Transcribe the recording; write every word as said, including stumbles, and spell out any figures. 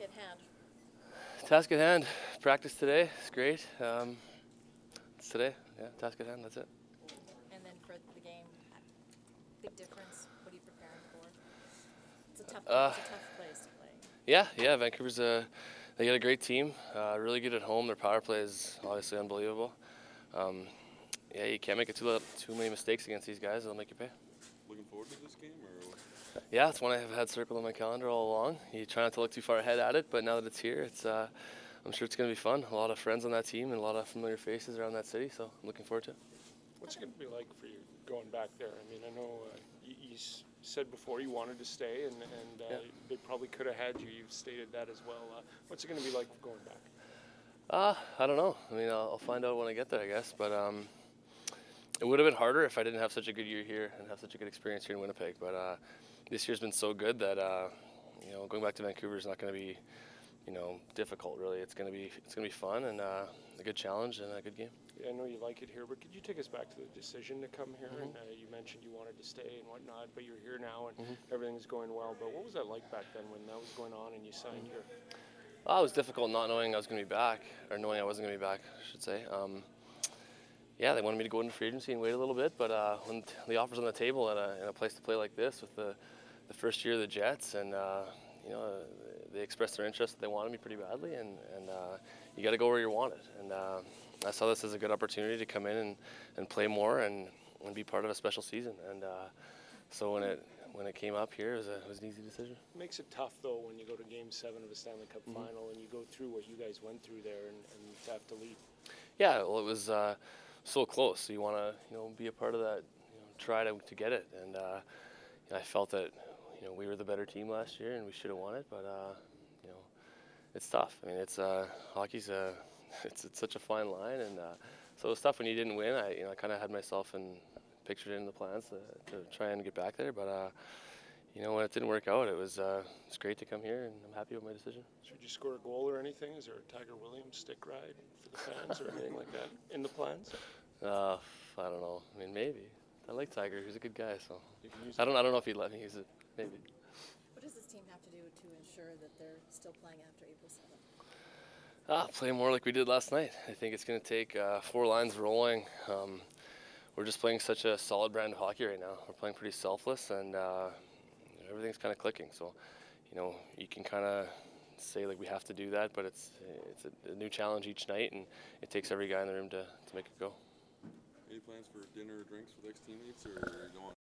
at hand? Task at hand. Practice today. It's great. Um, it's today. Yeah, task at hand. That's it. And then for the game, big difference. What are you preparing for? It's a tough. Uh, it's a tough place to play. Yeah, yeah. Vancouver's a they got a great team. Uh, really good at home. Their power play is obviously unbelievable. Um, yeah, you can't make it too too many mistakes against these guys. They'll make you pay. Looking forward to this game, or what? Yeah, it's one I have had circled on my calendar all along. You try not to look too far ahead at it, but now that it's here, it's uh, I'm sure it's going to be fun. A lot of friends on that team and a lot of familiar faces around that city, so I'm looking forward to it. What's it going to be like for you going back there? I mean, I know uh, you, you s- said before you wanted to stay, and, and uh, Yeah. they probably could have had you. You've stated that as well. Uh, what's it going to be like going back? Uh, I don't know. I mean, I'll, I'll find out when I get there, I guess. But um, it would have been harder if I didn't have such a good year here and have such a good experience here in Winnipeg. But uh, this year's been so good that uh, you know, going back to Vancouver is not going to be, you know, difficult. Really, it's going to be it's going to be fun and uh, a good challenge and a good game. Yeah, I know you like it here, but could you take us back to the decision to come here? Mhm. And uh, you mentioned you wanted to stay and whatnot, but you're here now and Mhm. everything's going well. But what was that like back then when that was going on and you signed here? Well, it was difficult not knowing I was going to be back, or knowing I wasn't going to be back, I should say. Um, yeah, they wanted me to go into free agency and wait a little bit, but uh, when t- the offer's on the table at a, in a place to play like this with the, the first year of the Jets, and uh, you know, they expressed their interest, they wanted me pretty badly, and, and uh, you got to go where you're wanted. And uh, I saw this as a good opportunity to come in and, and play more and, and be part of a special season. And uh, so when it when it came up here, it was, a, it was an easy decision. It makes it tough, though, when you go to Game seven of a Stanley Cup Mhm. final and you go through what you guys went through there and, and to have to leave. Yeah, well, it was uh, so close. So you want to, you know, be a part of that, you know, try to, to get it. And uh, you know, I felt that, you know, we were the better team last year and we should have won it. But uh, you know, it's tough. I mean, it's uh, hockey's a, it's it's such a fine line, and uh, so it was tough when you didn't win. I, you know, I kind of had myself and pictured it in the plans to, to try and get back there. But uh, you know, when it didn't work out, it was uh, it's great to come here, and I'm happy with my decision. Should you score a goal or anything? Is there a Tiger Williams stick ride for the fans or anything like that in the plans? Uh, I don't know. I mean, maybe. I like Tiger. He's a good guy. So You can use I don't. I don't know if he'd let me use it. Maybe. What does this team have to do to ensure that they're still playing after April seventh? Ah, play more like we did last night. I think it's going to take uh, four lines rolling. Um, we're just playing such a solid brand of hockey right now. We're playing pretty selfless, and uh, everything's kind of clicking. So, you know, you can kind of say like we have to do that, but it's it's a, a new challenge each night, and it takes every guy in the room to, to make it go. Any plans for dinner or drinks with ex-teammates, or you don't want